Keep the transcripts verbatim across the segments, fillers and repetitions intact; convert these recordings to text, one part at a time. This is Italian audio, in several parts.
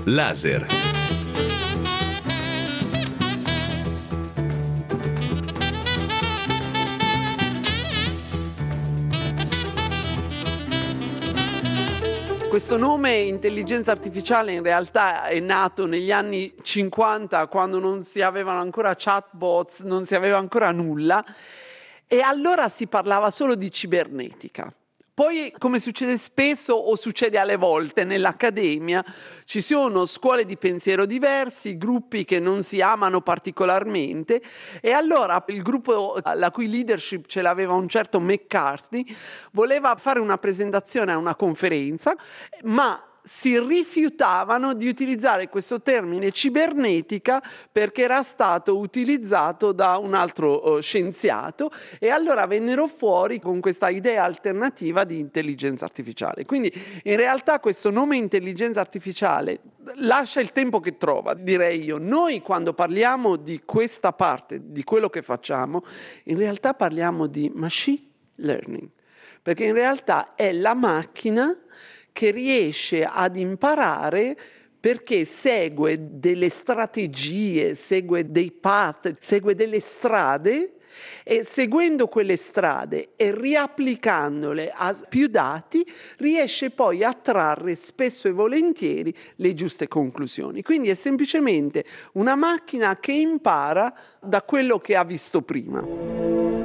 Laser. Questo nome intelligenza artificiale in realtà è nato negli anni cinquanta, quando non si avevano ancora chatbots, non si aveva ancora nulla, e allora si parlava solo di cibernetica. Poi, come succede spesso o succede alle volte nell'accademia, ci sono scuole di pensiero diversi, gruppi che non si amano particolarmente, e allora il gruppo la cui leadership ce l'aveva un certo McCarthy voleva fare una presentazione a una conferenza, ma si rifiutavano di utilizzare questo termine cibernetica perché era stato utilizzato da un altro uh, scienziato, e allora vennero fuori con questa idea alternativa di intelligenza artificiale. Quindi in realtà questo nome intelligenza artificiale lascia il tempo che trova, direi io. Noi quando parliamo di questa parte, di quello che facciamo, in realtà parliamo di machine learning, perché in realtà è la macchina che riesce ad imparare perché segue delle strategie, segue dei path, segue delle strade, e seguendo quelle strade e riapplicandole a più dati riesce poi a trarre spesso e volentieri le giuste conclusioni. Quindi è semplicemente una macchina che impara da quello che ha visto prima.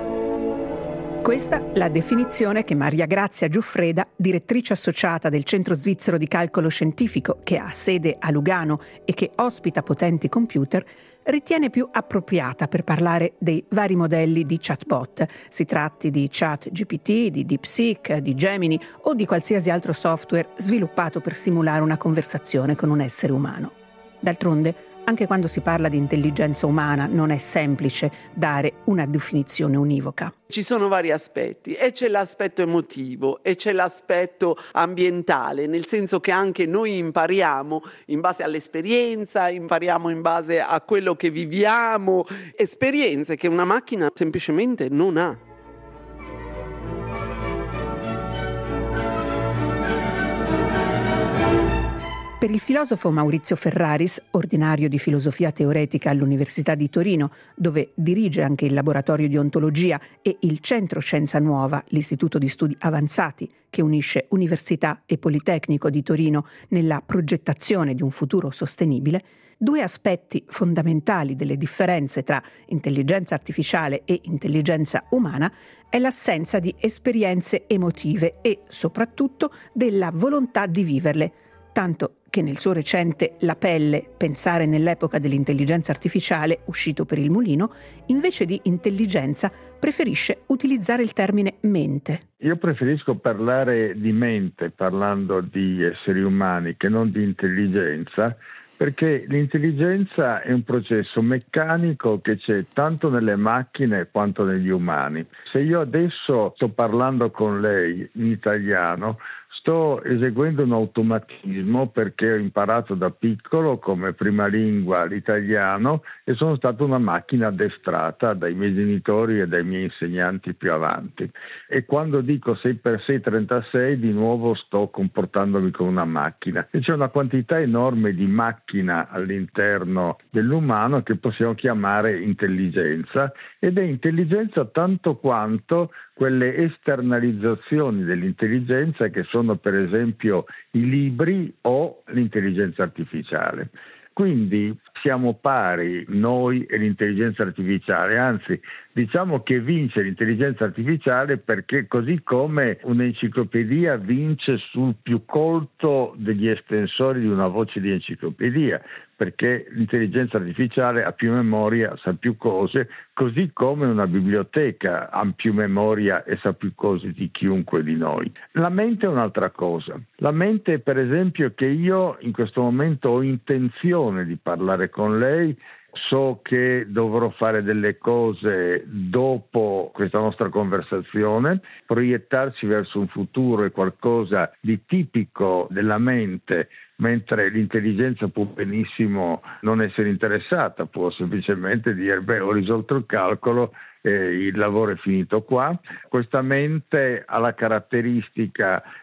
Questa la definizione che Maria Grazia Giuffreda, direttrice associata del Centro Svizzero di Calcolo Scientifico, che ha sede a Lugano e che ospita potenti computer, ritiene più appropriata per parlare dei vari modelli di chatbot. Si tratti di ChatGPT, di DeepSeek, di Gemini o di qualsiasi altro software sviluppato per simulare una conversazione con un essere umano. D'altronde, anche quando si parla di intelligenza umana non è semplice dare una definizione univoca. Ci sono vari aspetti, e c'è l'aspetto emotivo e c'è l'aspetto ambientale, nel senso che anche noi impariamo in base all'esperienza, impariamo in base a quello che viviamo, esperienze che una macchina semplicemente non ha. Per il filosofo Maurizio Ferraris, ordinario di filosofia teoretica all'Università di Torino, dove dirige anche il laboratorio di ontologia e il Centro Scienza Nuova, l'istituto di studi avanzati che unisce Università e Politecnico di Torino nella progettazione di un futuro sostenibile, due aspetti fondamentali delle differenze tra intelligenza artificiale e intelligenza umana è l'assenza di esperienze emotive e, soprattutto, della volontà di viverle, tanto che nel suo recente La pelle, pensare nell'epoca dell'intelligenza artificiale, uscito per il Mulino, invece di intelligenza preferisce utilizzare il termine mente. Io preferisco parlare di mente parlando di esseri umani che non di intelligenza, perché l'intelligenza è un processo meccanico che c'è tanto nelle macchine quanto negli umani. Se io adesso sto parlando con lei in italiano, sto eseguendo un automatismo perché ho imparato da piccolo come prima lingua l'italiano e sono stato una macchina addestrata dai miei genitori e dai miei insegnanti più avanti. E quando dico sei per sei trentasei, di nuovo sto comportandomi come una macchina. E c'è una quantità enorme di macchina all'interno dell'umano che possiamo chiamare intelligenza, ed è intelligenza tanto quanto quelle esternalizzazioni dell'intelligenza che sono per esempio i libri o l'intelligenza artificiale. Quindi siamo pari noi e l'intelligenza artificiale, anzi diciamo che vince l'intelligenza artificiale perché così come un'enciclopedia vince sul più colto degli estensori di una voce di enciclopedia, perché l'intelligenza artificiale ha più memoria, sa più cose, così come una biblioteca ha più memoria e sa più cose di chiunque di noi. La mente è un'altra cosa. La mente è per esempio che io in questo momento ho intenzione di parlare con lei, so che dovrò fare delle cose dopo questa nostra conversazione, proiettarsi verso un futuro è qualcosa di tipico della mente, mentre l'intelligenza può benissimo non essere interessata, può semplicemente dire beh, ho risolto il calcolo, eh, il lavoro è finito qua. Questa mente ha la caratteristica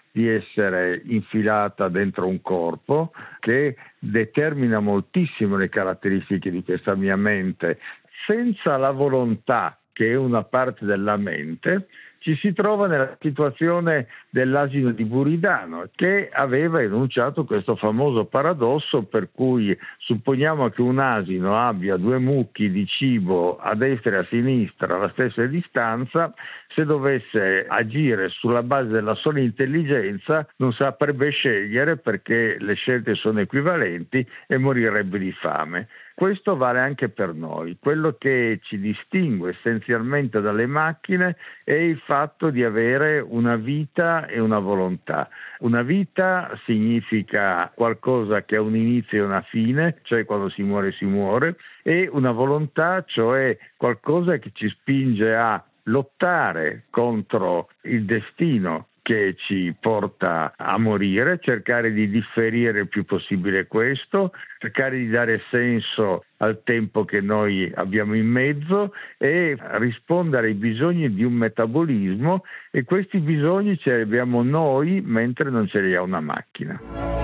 di essere infilata dentro un corpo, che determina moltissimo le caratteristiche di questa mia mente. Senza la volontà, che è una parte della mente, ci si trova nella situazione dell'asino di Buridano, che aveva enunciato questo famoso paradosso per cui supponiamo che un asino abbia due mucchi di cibo a destra e a sinistra alla stessa distanza, se dovesse agire sulla base della sola intelligenza non saprebbe scegliere perché le scelte sono equivalenti e morirebbe di fame. Questo vale anche per noi. Quello che ci distingue essenzialmente dalle macchine è il fatto di avere una vita e una volontà. Una vita significa qualcosa che ha un inizio e una fine, cioè quando si muore si muore, e una volontà, cioè qualcosa che ci spinge a lottare contro il destino che ci porta a morire, cercare di differire il più possibile questo, cercare di dare senso al tempo che noi abbiamo in mezzo e rispondere ai bisogni di un metabolismo, e questi bisogni ce li abbiamo noi mentre non ce li ha una macchina.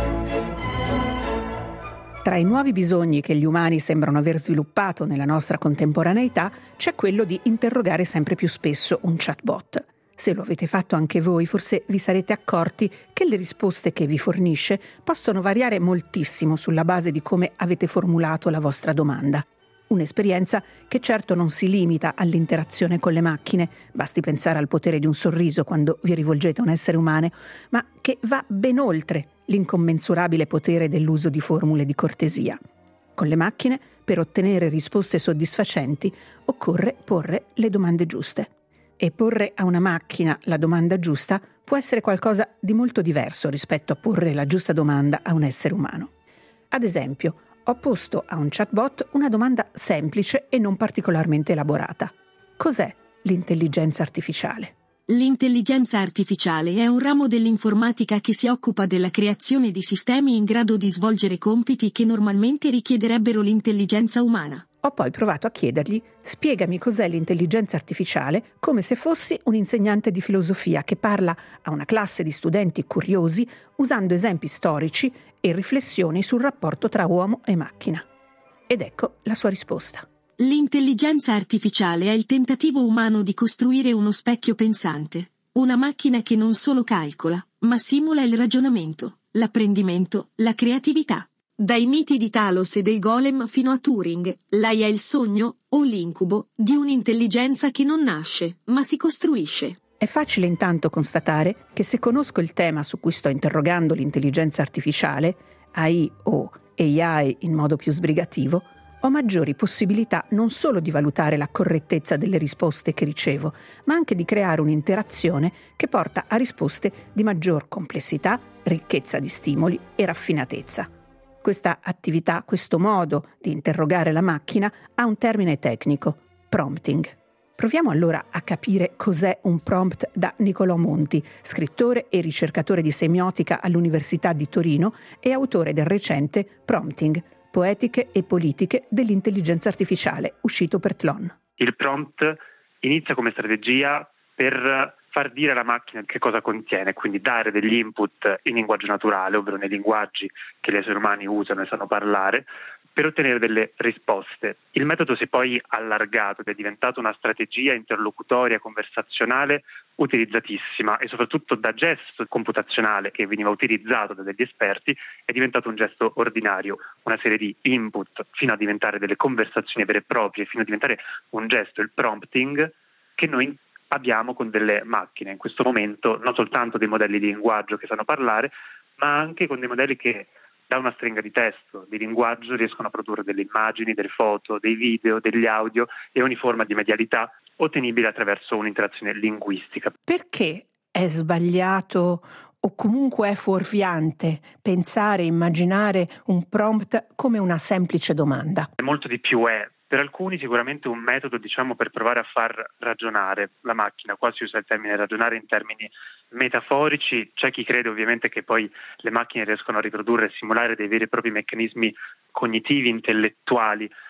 Tra i nuovi bisogni che gli umani sembrano aver sviluppato nella nostra contemporaneità c'è quello di interrogare sempre più spesso un chatbot. Se lo avete fatto anche voi, forse vi sarete accorti che le risposte che vi fornisce possono variare moltissimo sulla base di come avete formulato la vostra domanda. Un'esperienza che certo non si limita all'interazione con le macchine, basti pensare al potere di un sorriso quando vi rivolgete a un essere umano, ma che va ben oltre l'incommensurabile potere dell'uso di formule di cortesia. Con le macchine, per ottenere risposte soddisfacenti, occorre porre le domande giuste. E porre a una macchina la domanda giusta può essere qualcosa di molto diverso rispetto a porre la giusta domanda a un essere umano. Ad esempio, ho posto a un chatbot una domanda semplice e non particolarmente elaborata. Cos'è l'intelligenza artificiale? L'intelligenza artificiale è un ramo dell'informatica che si occupa della creazione di sistemi in grado di svolgere compiti che normalmente richiederebbero l'intelligenza umana. Ho poi provato a chiedergli: spiegami cos'è l'intelligenza artificiale, come se fossi un insegnante di filosofia che parla a una classe di studenti curiosi usando esempi storici e riflessioni sul rapporto tra uomo e macchina. Ed ecco la sua risposta. L'intelligenza artificiale è il tentativo umano di costruire uno specchio pensante, una macchina che non solo calcola, ma simula il ragionamento, l'apprendimento, la creatività. Dai miti di Talos e del Golem fino a Turing, l'A I è il sogno, o l'incubo, di un'intelligenza che non nasce, ma si costruisce. È facile intanto constatare che se conosco il tema su cui sto interrogando l'intelligenza artificiale, A I o A I in modo più sbrigativo, ho maggiori possibilità non solo di valutare la correttezza delle risposte che ricevo, ma anche di creare un'interazione che porta a risposte di maggior complessità, ricchezza di stimoli e raffinatezza. Questa attività, questo modo di interrogare la macchina ha un termine tecnico: prompting. Proviamo allora a capire cos'è un prompt da Niccolò Monti, scrittore e ricercatore di semiotica all'Università di Torino e autore del recente Prompting, Poetiche e politiche dell'intelligenza artificiale, uscito per Tlon. Il prompt inizia come strategia per far dire alla macchina che cosa contiene, quindi dare degli input in linguaggio naturale, ovvero nei linguaggi che gli esseri umani usano e sanno parlare, per ottenere delle risposte. Il metodo si è poi allargato ed è diventato una strategia interlocutoria conversazionale utilizzatissima, e soprattutto da gesto computazionale che veniva utilizzato da degli esperti è diventato un gesto ordinario, una serie di input fino a diventare delle conversazioni vere e proprie, fino a diventare un gesto, il prompting, che noi abbiamo con delle macchine in questo momento, non soltanto dei modelli di linguaggio che sanno parlare, ma anche con dei modelli che da una stringa di testo, di linguaggio, riescono a produrre delle immagini, delle foto, dei video, degli audio e ogni forma di medialità ottenibile attraverso un'interazione linguistica. Perché è sbagliato o comunque è fuorviante pensare, immaginare un prompt come una semplice domanda? Molto di più è. Per alcuni sicuramente un metodo, diciamo, per provare a far ragionare la macchina. Qua si usa il termine ragionare in termini metaforici. C'è chi crede ovviamente che poi le macchine riescono a riprodurre e simulare dei veri e propri meccanismi cognitivi, intellettuali,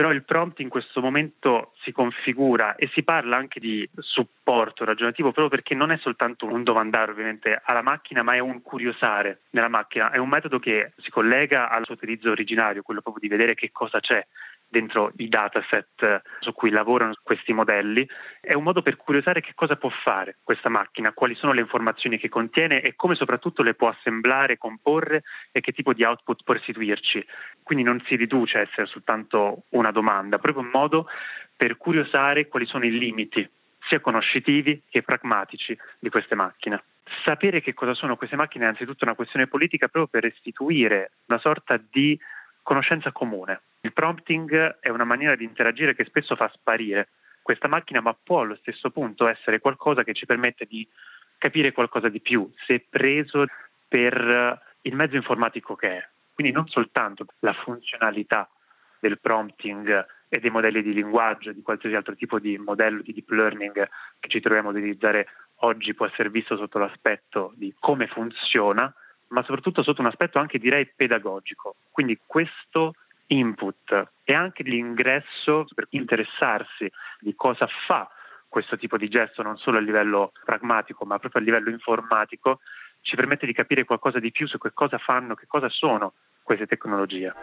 Però il prompt in questo momento si configura e si parla anche di supporto ragionativo proprio perché non è soltanto un domandare ovviamente alla macchina, ma è un curiosare nella macchina. È un metodo che si collega al suo utilizzo originario, quello proprio di vedere che cosa c'è dentro i dataset su cui lavorano questi modelli. È un modo per curiosare che cosa può fare questa macchina, quali sono le informazioni che contiene e come soprattutto le può assemblare, comporre e che tipo di output può restituirci. Quindi non si riduce a essere soltanto una domanda, proprio un modo per curiosare quali sono i limiti sia conoscitivi che pragmatici di queste macchine. Sapere che cosa sono queste macchine è anzitutto una questione politica proprio per restituire una sorta di conoscenza comune. Il prompting è una maniera di interagire che spesso fa sparire questa macchina, ma può allo stesso punto essere qualcosa che ci permette di capire qualcosa di più, se preso per il mezzo informatico che è. Quindi non soltanto la funzionalità del prompting e dei modelli di linguaggio e di qualsiasi altro tipo di modello di deep learning che ci troviamo ad utilizzare oggi può essere visto sotto l'aspetto di come funziona, ma soprattutto sotto un aspetto anche direi pedagogico. Quindi questo input e anche l'ingresso per interessarsi di cosa fa questo tipo di gesto non solo a livello pragmatico ma proprio a livello informatico ci permette di capire qualcosa di più su che cosa fanno, che cosa sono queste tecnologie.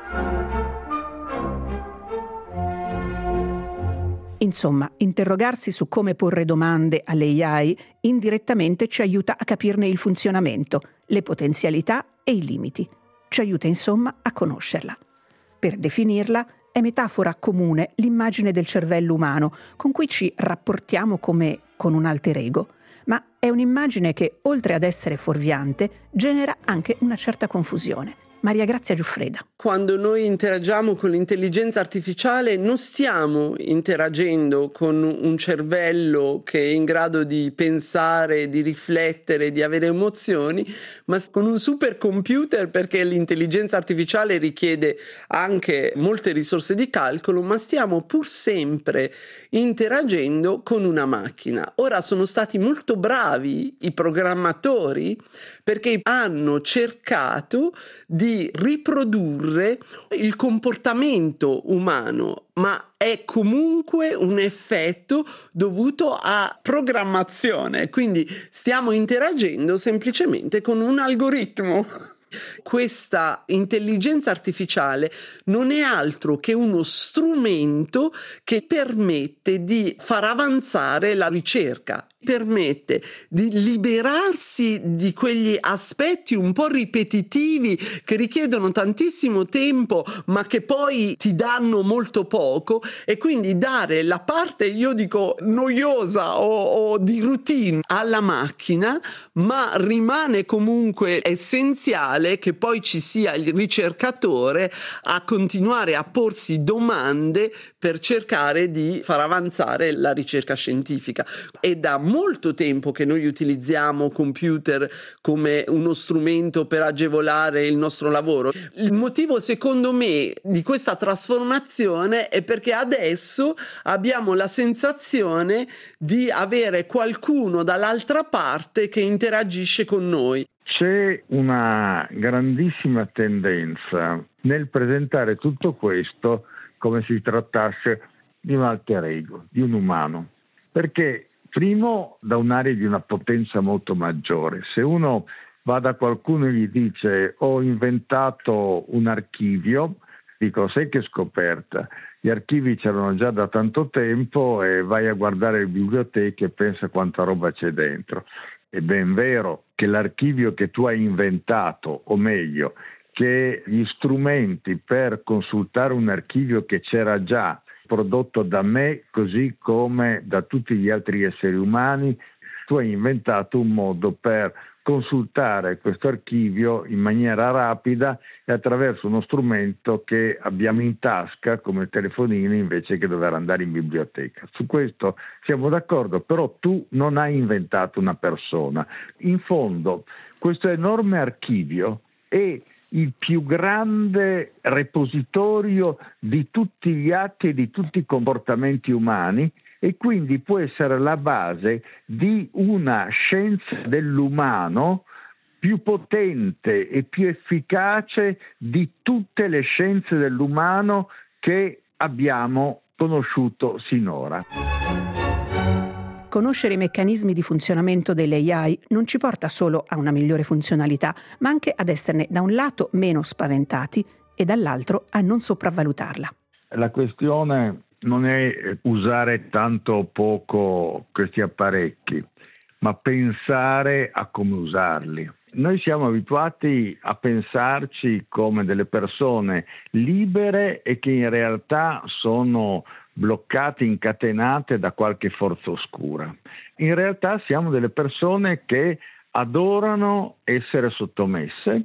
Insomma, interrogarsi su come porre domande all'A I indirettamente ci aiuta a capirne il funzionamento, le potenzialità e i limiti. Ci aiuta insomma a conoscerla. Per definirla è metafora comune l'immagine del cervello umano con cui ci rapportiamo come con un alter ego, ma è un'immagine che, oltre ad essere fuorviante, genera anche una certa confusione. Maria Grazia Giuffreda. Quando noi interagiamo con l'intelligenza artificiale non stiamo interagendo con un cervello che è in grado di pensare, di riflettere, di avere emozioni, ma con un supercomputer, perché l'intelligenza artificiale richiede anche molte risorse di calcolo, ma stiamo pur sempre interagendo con una macchina. Ora sono stati molto bravi i programmatori perché hanno cercato di riprodurre il comportamento umano, ma è comunque un effetto dovuto a programmazione, quindi stiamo interagendo semplicemente con un algoritmo. Questa intelligenza artificiale non è altro che uno strumento che permette di far avanzare la ricerca, permette di liberarsi di quegli aspetti un po' ripetitivi che richiedono tantissimo tempo ma che poi ti danno molto poco, e quindi dare la parte, io dico, noiosa o, o di routine alla macchina, ma rimane comunque essenziale che poi ci sia il ricercatore a continuare a porsi domande per cercare di far avanzare la ricerca scientifica. È da molto tempo che noi utilizziamo computer come uno strumento per agevolare il nostro lavoro. Il motivo, secondo me, di questa trasformazione è perché adesso abbiamo la sensazione di avere qualcuno dall'altra parte che interagisce con noi. C'è una grandissima tendenza nel presentare tutto questo come si trattasse di un alter ego, di un umano, perché primo da un'area di una potenza molto maggiore. Se uno va da qualcuno e gli dice ho inventato un archivio, dico sai che scoperta, gli archivi c'erano già da tanto tempo e vai a guardare le biblioteche e pensa quanta roba c'è dentro. È ben vero che l'archivio che tu hai inventato, o meglio, che gli strumenti per consultare un archivio che c'era già, prodotto da me così come da tutti gli altri esseri umani, tu hai inventato un modo per consultare questo archivio in maniera rapida e attraverso uno strumento che abbiamo in tasca come il telefonino invece che dover andare in biblioteca. Su questo siamo d'accordo, però tu non hai inventato una persona. In fondo questo enorme archivio è il più grande repositorio di tutti gli atti e di tutti i comportamenti umani e quindi può essere la base di una scienza dell'umano più potente e più efficace di tutte le scienze dell'umano che abbiamo conosciuto sinora. Conoscere i meccanismi di funzionamento delle A I non ci porta solo a una migliore funzionalità, ma anche ad esserne da un lato meno spaventati e dall'altro a non sopravvalutarla. La questione non è usare tanto o poco questi apparecchi, ma pensare a come usarli. Noi siamo abituati a pensarci come delle persone libere e che in realtà sono bloccate, incatenate da qualche forza oscura. In realtà siamo delle persone che adorano essere sottomesse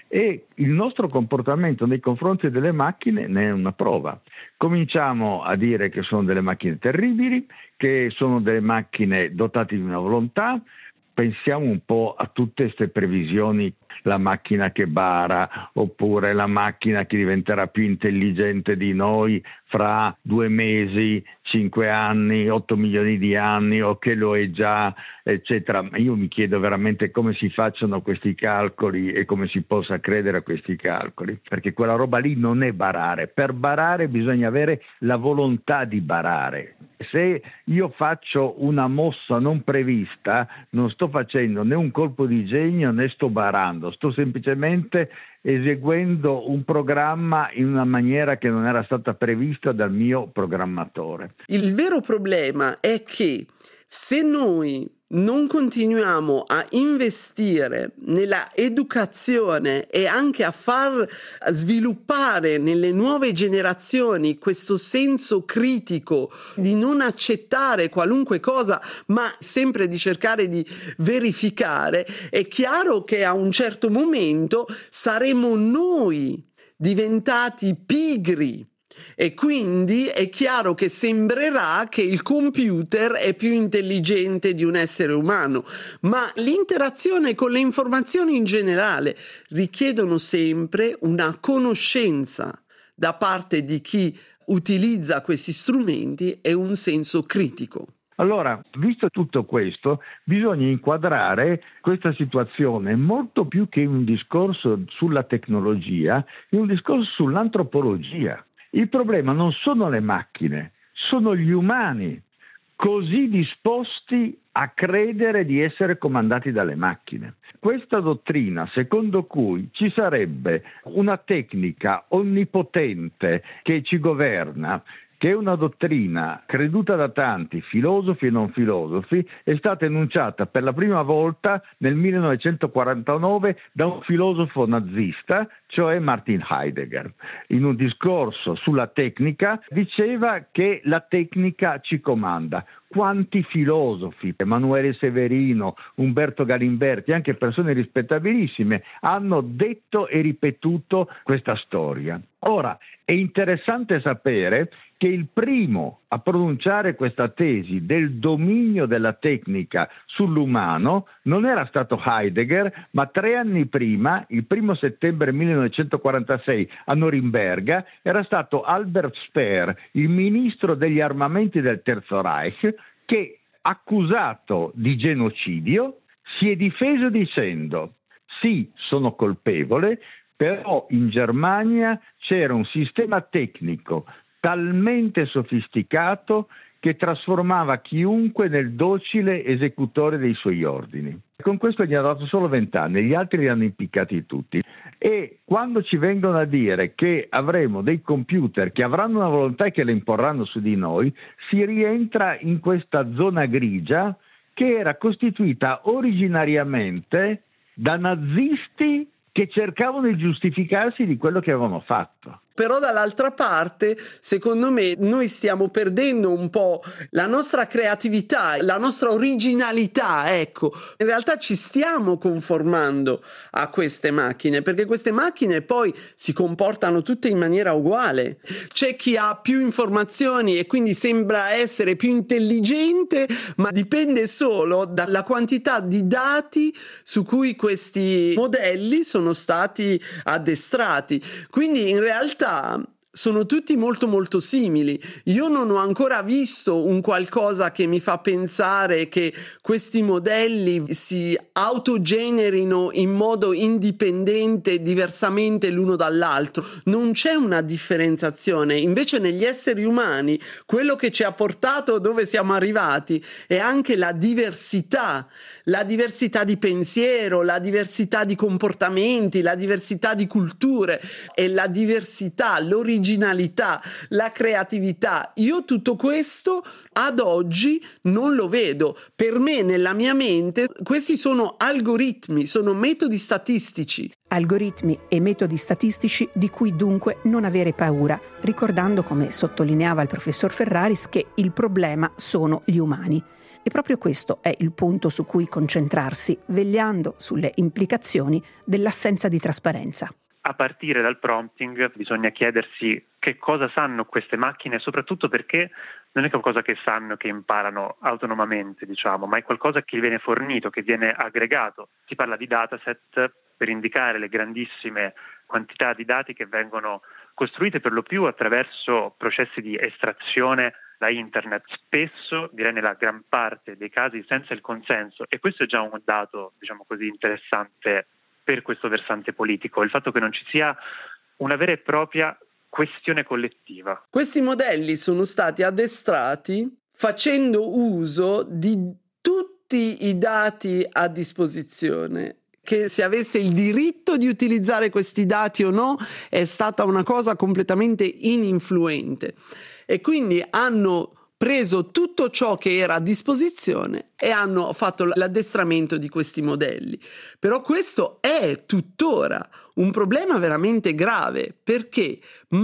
e il nostro comportamento nei confronti delle macchine ne è una prova. Cominciamo a dire che sono delle macchine terribili, che sono delle macchine dotate di una volontà. Pensiamo un po' a tutte queste previsioni, la macchina che bara, oppure la macchina che diventerà più intelligente di noi fra due mesi, cinque anni, otto milioni di anni, o che lo è già, eccetera. Ma io mi chiedo veramente come si facciano questi calcoli e come si possa credere a questi calcoli, perché quella roba lì non è barare. Per barare bisogna avere la volontà di barare. Se io faccio una mossa non prevista, non sto facendo né un colpo di genio né sto barando, sto semplicemente eseguendo un programma in una maniera che non era stata prevista dal mio programmatore. Il vero problema è che se noi non continuiamo a investire nella educazione e anche a far sviluppare nelle nuove generazioni questo senso critico di non accettare qualunque cosa, ma sempre di cercare di verificare, è chiaro che a un certo momento saremo noi diventati pigri. E quindi è chiaro che sembrerà che il computer è più intelligente di un essere umano, ma l'interazione con le informazioni in generale richiedono sempre una conoscenza da parte di chi utilizza questi strumenti e un senso critico. Allora, visto tutto questo, bisogna inquadrare questa situazione molto più che un discorso sulla tecnologia, in un discorso sull'antropologia. Il problema non sono le macchine, sono gli umani, così disposti a credere di essere comandati dalle macchine. Questa dottrina, secondo cui ci sarebbe una tecnica onnipotente che ci governa, che è una dottrina creduta da tanti, filosofi e non filosofi, è stata enunciata per la prima volta nel millenovecentoquarantanove da un filosofo nazista, cioè Martin Heidegger. In un discorso sulla tecnica diceva che la tecnica ci comanda. Quanti filosofi, Emanuele Severino, Umberto Galimberti, anche persone rispettabilissime, hanno detto e ripetuto questa storia. Ora, è interessante sapere che il primo a pronunciare questa tesi del dominio della tecnica sull'umano non era stato Heidegger, ma tre anni prima, il primo settembre millenovecentoquarantasei a Norimberga, era stato Albert Speer, il ministro degli armamenti del Terzo Reich, che, accusato di genocidio, si è difeso dicendo: sì, sono colpevole, però in Germania c'era un sistema tecnico talmente sofisticato che trasformava chiunque nel docile esecutore dei suoi ordini. Con questo gli ha dato solo vent'anni, gli altri li hanno impiccati tutti. E quando ci vengono a dire che avremo dei computer che avranno una volontà e che le imporranno su di noi, si rientra in questa zona grigia che era costituita originariamente da nazisti che cercavano di giustificarsi di quello che avevano fatto. Però dall'altra parte, secondo me, noi stiamo perdendo un po' la nostra creatività, la nostra originalità, ecco. In realtà ci stiamo conformando a queste macchine, perché queste macchine poi si comportano tutte in maniera uguale. C'è chi ha più informazioni e quindi sembra essere più intelligente, ma dipende solo dalla quantità di dati su cui questi modelli sono stati addestrati. Quindi in realtà sono tutti molto molto simili. Io non ho ancora visto un qualcosa che mi fa pensare che questi modelli si autogenerino in modo indipendente, diversamente l'uno dall'altro. Non c'è una differenziazione. Invece negli esseri umani quello che ci ha portato dove siamo arrivati è anche la diversità, la diversità di pensiero, la diversità di comportamenti, la diversità di culture e la diversità, l'originalità, la creatività. Io tutto questo ad oggi non lo vedo. Per me, nella mia mente, questi sono algoritmi, sono metodi statistici. Algoritmi e metodi statistici di cui dunque non avere paura, ricordando, come sottolineava il professor Ferraris, che il problema sono gli umani. E proprio questo è il punto su cui concentrarsi, vegliando sulle implicazioni dell'assenza di trasparenza. A partire dal prompting bisogna chiedersi che cosa sanno queste macchine, soprattutto perché non è qualcosa che sanno, che imparano autonomamente, diciamo, ma è qualcosa che viene fornito, che viene aggregato. Si parla di dataset per indicare le grandissime quantità di dati che vengono costruite per lo più attraverso processi di estrazione da internet, spesso, direi nella gran parte dei casi, senza il consenso, e questo è già un dato, diciamo così, interessante per questo versante politico, il fatto che non ci sia una vera e propria questione collettiva. Questi modelli sono stati addestrati facendo uso di tutti i dati a disposizione. Che se avesse il diritto di utilizzare questi dati o no è stata una cosa completamente ininfluente, e quindi hanno preso tutto ciò che era a disposizione e hanno fatto l'addestramento di questi modelli. Però questo è tuttora un problema veramente grave, perché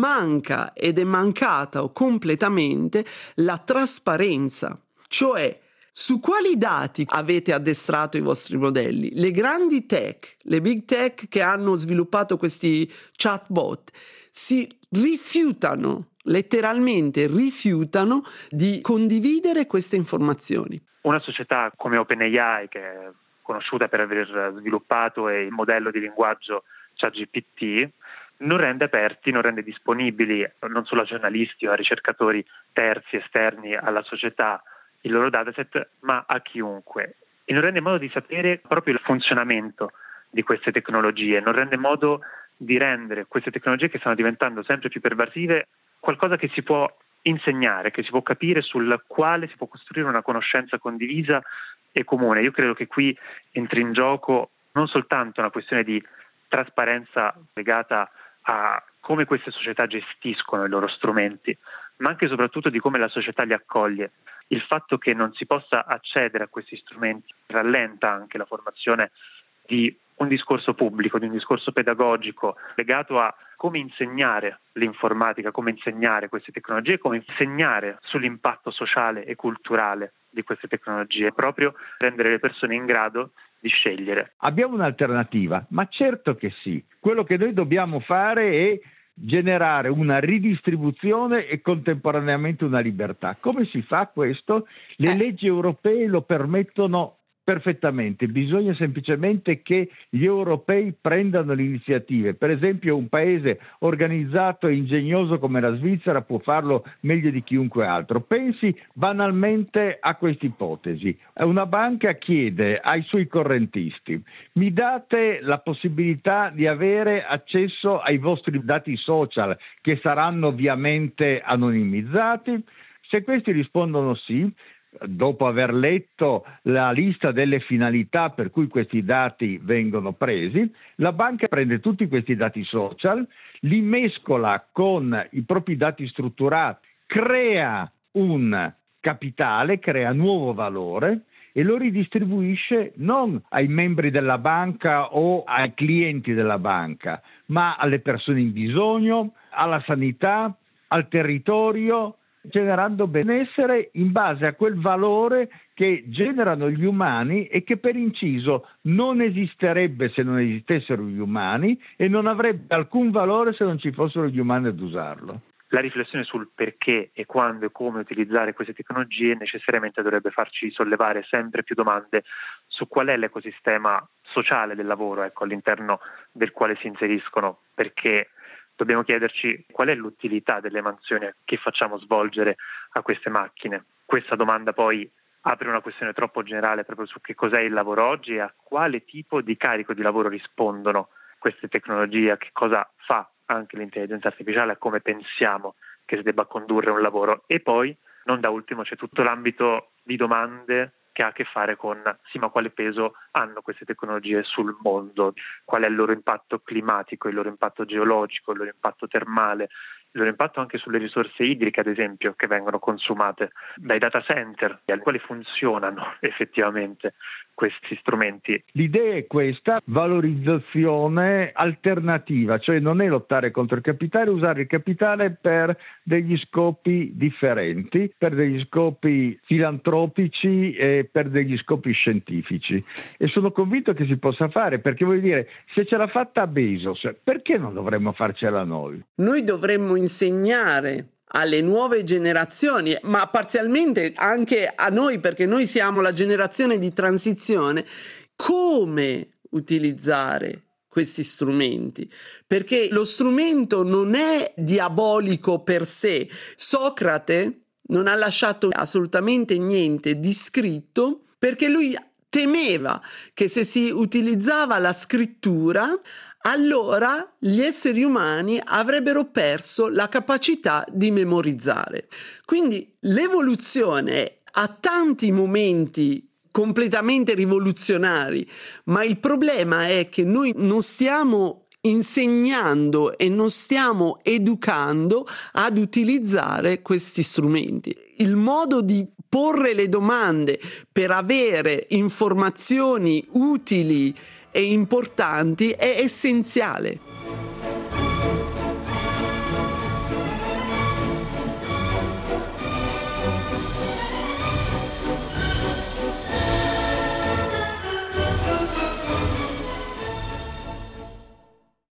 manca ed è mancata completamente la trasparenza, cioè su quali dati avete addestrato i vostri modelli? Le grandi tech, le big tech che hanno sviluppato questi chatbot si rifiutano, letteralmente rifiutano di condividere queste informazioni. Una società come OpenAI, che è conosciuta per aver sviluppato il modello di linguaggio ChatGPT, non rende aperti, non rende disponibili non solo a giornalisti o a ricercatori terzi esterni alla società il loro dataset, ma a chiunque. E non rende modo di sapere proprio il funzionamento di queste tecnologie, non rende modo di rendere queste tecnologie, che stanno diventando sempre più pervasive, qualcosa che si può insegnare, che si può capire, sul quale si può costruire una conoscenza condivisa e comune. Io credo che qui entri in gioco non soltanto una questione di trasparenza legata a come queste società gestiscono i loro strumenti, ma anche e soprattutto di come la società li accoglie. Il fatto che non si possa accedere a questi strumenti rallenta anche la formazione di un discorso pubblico, di un discorso pedagogico legato a come insegnare l'informatica, come insegnare queste tecnologie, come insegnare sull'impatto sociale e culturale di queste tecnologie, proprio rendere le persone in grado di scegliere. Abbiamo un'alternativa, ma certo che sì. Quello che noi dobbiamo fare è generare una ridistribuzione e contemporaneamente una libertà. Come si fa questo? Le leggi europee lo permettono perfettamente, bisogna semplicemente che gli europei prendano le iniziative. Per esempio, un paese organizzato e ingegnoso come la Svizzera può farlo meglio di chiunque altro. Pensi banalmente a questa ipotesi: una banca chiede ai suoi correntisti: mi date la possibilità di avere accesso ai vostri dati social, che saranno ovviamente anonimizzati? Se questi rispondono sì, dopo aver letto la lista delle finalità per cui questi dati vengono presi, la banca prende tutti questi dati social, li mescola con i propri dati strutturati, crea un capitale, crea nuovo valore e lo ridistribuisce non ai membri della banca o ai clienti della banca, ma alle persone in bisogno, alla sanità, al territorio, generando benessere in base a quel valore che generano gli umani e che per inciso non esisterebbe se non esistessero gli umani e non avrebbe alcun valore se non ci fossero gli umani ad usarlo. La riflessione sul perché e quando e come utilizzare queste tecnologie necessariamente dovrebbe farci sollevare sempre più domande su qual è l'ecosistema sociale del lavoro, ecco, all'interno del quale si inseriscono, perché dobbiamo chiederci qual è l'utilità delle mansioni che facciamo svolgere a queste macchine. Questa domanda poi apre una questione troppo generale proprio su che cos'è il lavoro oggi e a quale tipo di carico di lavoro rispondono queste tecnologie, a che cosa fa anche l'intelligenza artificiale, a come pensiamo che si debba condurre un lavoro. E poi, non da ultimo, c'è tutto l'ambito di domande che ha a che fare con sì, ma quale peso hanno queste tecnologie sul mondo, qual è il loro impatto climatico, il loro impatto geologico, il loro impatto termale, il loro impatto anche sulle risorse idriche, ad esempio, che vengono consumate dai data center, ai quali funzionano effettivamente questi strumenti. L'idea è questa: valorizzazione alternativa, cioè non è lottare contro il capitale, usare il capitale per degli scopi differenti, per degli scopi filantropici e per degli scopi scientifici. E sono convinto che si possa fare, perché voglio dire, se ce l'ha fatta Bezos, perché non dovremmo farcela noi? Noi dovremmo insegnare alle nuove generazioni, ma parzialmente anche a noi, perché noi siamo la generazione di transizione, come utilizzare questi strumenti, perché lo strumento non è diabolico per sé. Socrate non ha lasciato assolutamente niente di scritto, perché lui temeva che se si utilizzava la scrittura, allora gli esseri umani avrebbero perso la capacità di memorizzare. Quindi l'evoluzione ha tanti momenti completamente rivoluzionari, ma il problema è che noi non stiamo insegnando e non stiamo educando ad utilizzare questi strumenti. Il modo di porre le domande per avere informazioni utili e importanti è essenziale.